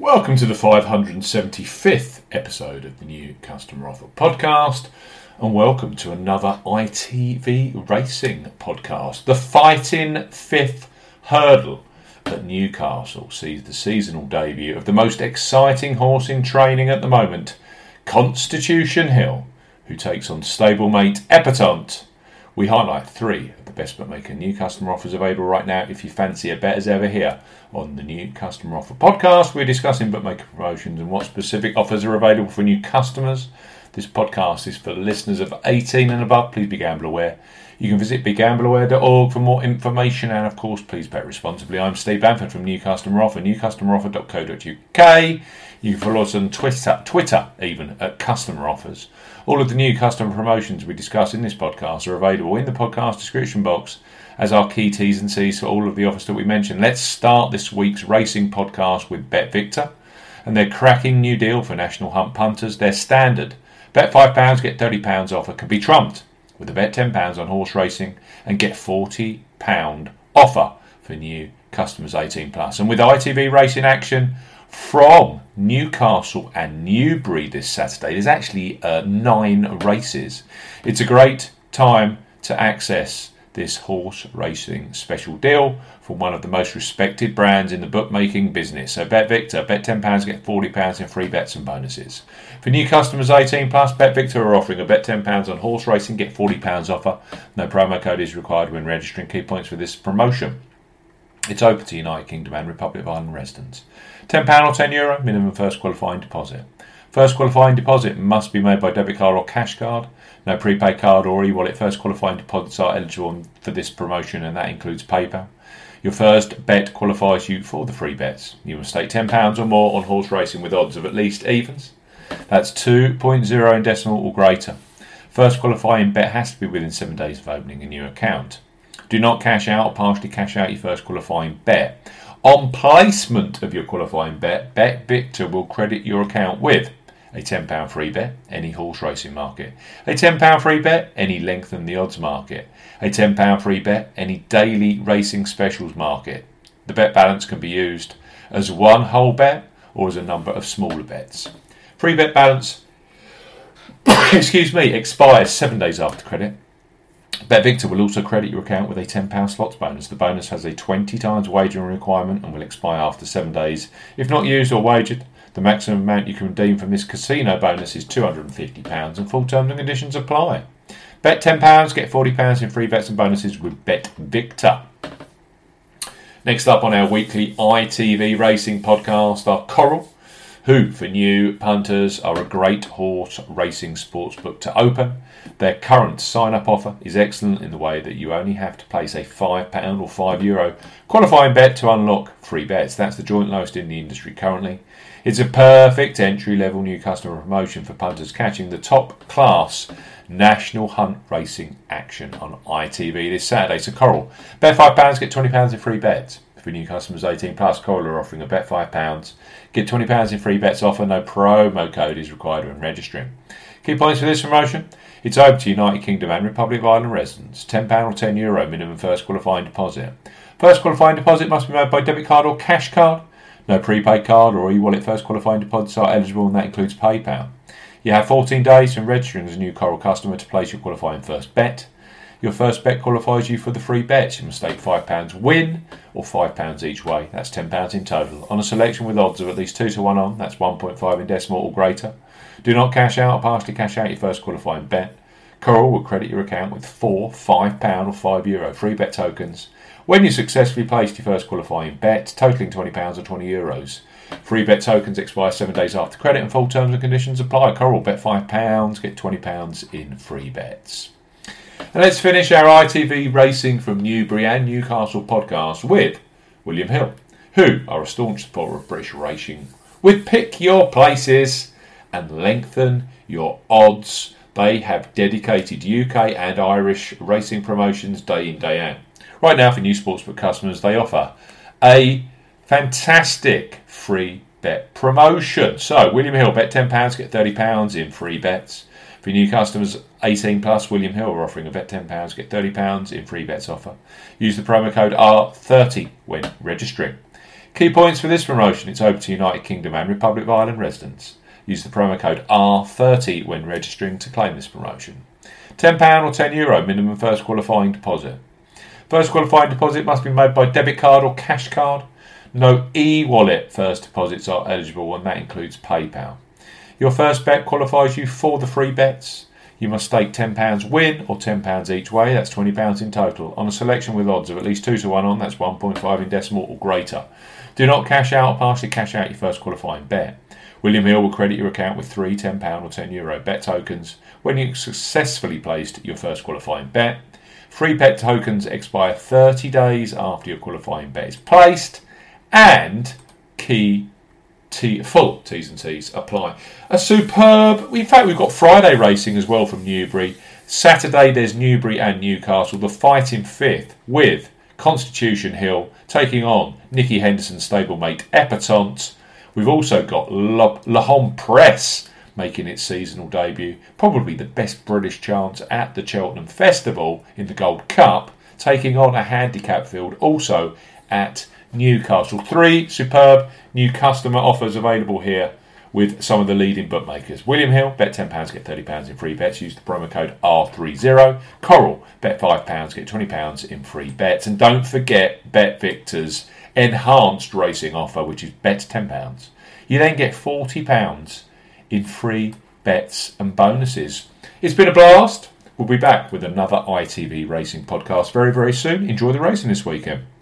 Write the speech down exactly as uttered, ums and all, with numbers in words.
Welcome to the five hundred seventy-fifth episode of the New Customer Offer podcast, and welcome to another I T V racing podcast. The Fighting Fifth Hurdle at Newcastle sees the seasonal debut of the most exciting horse in training at the moment, Constitution Hill, who takes on stablemate Epatante. We highlight three of the best bookmaker new customer offers available right now if you fancy a bet as ever here on the New Customer Offer podcast. We're discussing bookmaker promotions and what specific offers are available for new customers. This podcast is for listeners of eighteen and above. Please be gamble aware. You can visit be gamble aware dot org for more information, and of course please bet responsibly. I'm Steve Bamford from New Customer Offer, new customer offer dot co dot uk. You can follow us on Twitter, Twitter even, at Customer Offers. All of the new customer promotions we discuss in this podcast are available in the podcast description box as our key T's and C's for all of the offers that we mentioned. Let's start this week's racing podcast with BetVictor and their cracking new deal for National Hunt punters. Their standard bet five pounds, get thirty pounds offer can be trumped with a bet ten pounds on horse racing and get forty pounds offer for new customers eighteen plus. And with I T V racing action from Newcastle and Newbury this Saturday, there's actually uh, nine races. It's a great time to access this horse racing special deal from one of the most respected brands in the bookmaking business. So BetVictor, bet ten pounds, get forty pounds in free bets and bonuses. For new customers eighteen plus, BetVictor are offering a bet ten pounds on horse racing, get forty pounds offer. No promo code is required when registering. Key points for this promotion: it's open to United Kingdom and Republic of Ireland residents. ten pounds or ten euro minimum first qualifying deposit. First qualifying deposit must be made by debit card or cash card. No prepaid card or e-wallet first qualifying deposits are eligible for this promotion, and that includes PayPal. Your first bet qualifies you for the free bets. You must stake ten pounds or more on horse racing with odds of at least evens. That's two point oh in decimal or greater. First qualifying bet has to be within seven days of opening a new account. Do not cash out or partially cash out your first qualifying bet. On placement of your qualifying bet, BetVictor will credit your account with a ten pounds free bet, any horse racing market. A ten pounds free bet, any lengthen the odds market. A ten pounds free bet, any daily racing specials market. The bet balance can be used as one whole bet or as a number of smaller bets. Free bet balance excuse me, expires seven days after credit. BetVictor will also credit your account with a ten pounds slots bonus. The bonus has a twenty times wagering requirement and will expire after seven days. If not used or wagered, the maximum amount you can redeem from this casino bonus is two hundred fifty pounds, and full terms and conditions apply. Bet ten pounds, get forty pounds in free bets and bonuses with BetVictor. Next up on our weekly I T V racing podcast are Coral, who, for new punters, are a great horse racing sportsbook to open. Their current sign-up offer is excellent in the way that you only have to place a five pounds or five euro qualifying bet to unlock free bets. That's the joint lowest in the industry currently. It's a perfect entry-level new customer promotion for punters catching the top-class National Hunt racing action on I T V this Saturday. So Coral, bet five pounds, get twenty pounds in free bets. For new customers eighteen plus, Coral are offering a bet five pounds, get twenty pounds in free bets offer. No promo code is required when registering. Key points for this promotion: it's open to United Kingdom and Republic of Ireland residents. ten pounds or ten euro minimum first qualifying deposit. First qualifying deposit must be made by debit card or cash card. No prepaid card or e-wallet first qualifying deposits are eligible, and that includes PayPal. You have fourteen days from registering as a new Coral customer to place your qualifying first bet. Your first bet qualifies you for the free bets. You must stake five pounds win or five pounds each way. That's ten pounds in total. On a selection with odds of at least two to one on, that's one point five in decimal or greater. Do not cash out or partially cash out your first qualifying bet. Coral will credit your account with four five pounds or five euro free bet tokens when you successfully placed your first qualifying bet, totaling twenty pounds or twenty euros. Free bet tokens expire seven days after credit, and full terms and conditions apply. Coral, bet five pounds, get twenty pounds in free bets. And let's finish our I T V Racing from Newbury and Newcastle podcast with William Hill, who are a staunch supporter of British racing with Pick Your Places and Lengthen Your Odds. They have dedicated U K and Irish racing promotions day in, day out. Right now, for new sportsbook customers, they offer a fantastic free bet promotion. So, William Hill, bet ten pounds, get thirty pounds in free bets. For new customers eighteen plus, William Hill are offering a bet ten pounds, get thirty pounds in free bets offer. Use the promo code R thirty when registering. Key points for this promotion: it's open to United Kingdom and Republic of Ireland residents. Use the promo code R thirty when registering to claim this promotion. ten pounds or ten euro minimum first qualifying deposit. First qualifying deposit must be made by debit card or cash card. No e-wallet first deposits are eligible, and that includes PayPal. Your first bet qualifies you for the free bets. You must stake ten pounds win or ten pounds each way, that's twenty pounds in total, on a selection with odds of at least two to one on, that's one point five in decimal or greater. Do not cash out or partially cash out your first qualifying bet. William Hill will credit your account with three ten pounds or ten euro bet tokens when you successfully placed your first qualifying bet. Free bet tokens expire thirty days after your qualifying bet is placed, and key T, full T's and C's apply. A superb, in fact we've got Friday racing as well from Newbury. Saturday there's Newbury and Newcastle, the Fighting Fifth with Constitution Hill taking on Nicky Henderson's stablemate Epatante. We've also got La, La Homme Press making its seasonal debut, probably the best British chance at the Cheltenham Festival in the Gold Cup, taking on a handicap field also at Newcastle. Three superb new customer offers available here with some of the leading bookmakers. William Hill, bet ten pounds, get thirty pounds in free bets. Use the promo code R thirty. Coral, bet five pounds, get twenty pounds in free bets. And don't forget Bet Victor's enhanced racing offer, which is bet ten pounds. You then get forty pounds in free bets and bonuses. It's been a blast. We'll be back with another I T V Racing podcast very, very soon. Enjoy the racing this weekend.